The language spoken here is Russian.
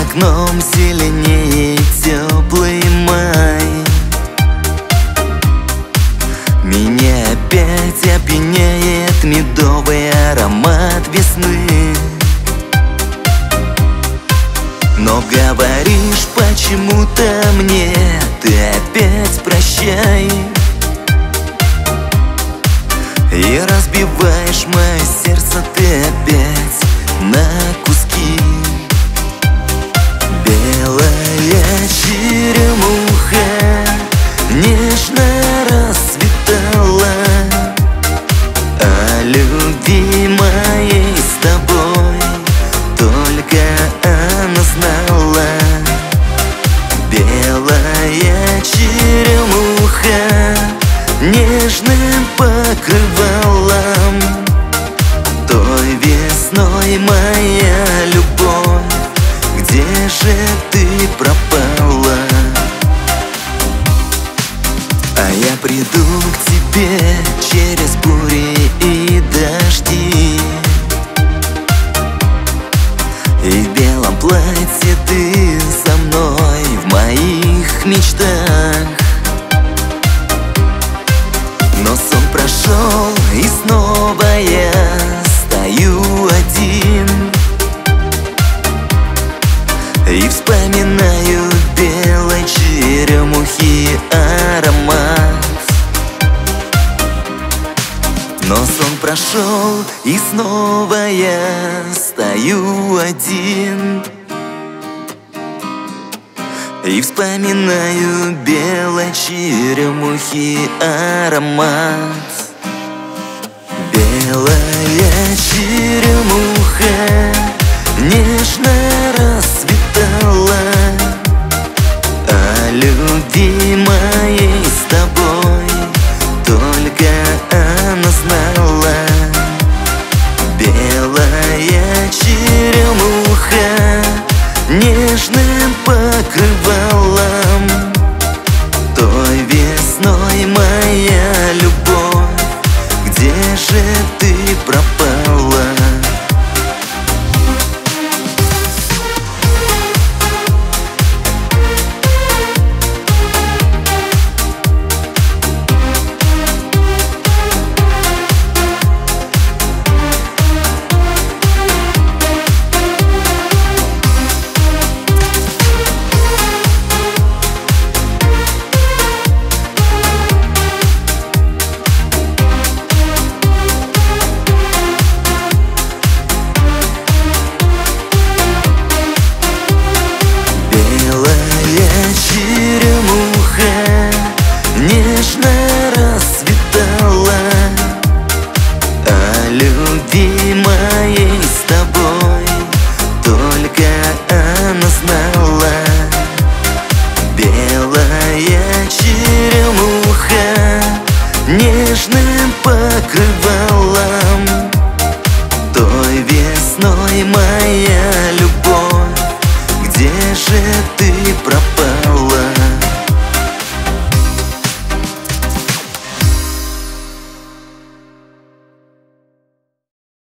окном зеленеет теплый май. Меня опять опьяняет медовый аромат весны. Но говоришь почему-то мне: ты опять прощай. И разбиваешь мое сердце ты опять на куски. Белая черемуха нежно расцветала, о любви моей с тобой только она знала. Белая черемуха нежным покрывалом, той весной моя любовь, где же ты пропала? А я приду к тебе через бури и дожди, и в белом платье ты со мной в моих мечтах. Но сон прошел, и снова я стою один и вспоминаю белой черемухи аромат. Но сон прошел, и снова я стою один и вспоминаю белой черемухи аромат. Белая черемуха нежно расцветала, о любви моей с тобой только она знала. Белая черемуха нежным покрывалом, той весной моя любовь, где же ты пропала? Черемуха нежно расцветала, о любви моей с тобой только она знала. Белая черемуха нежным покрывалом, той весной моя любовь, где же ты пропала?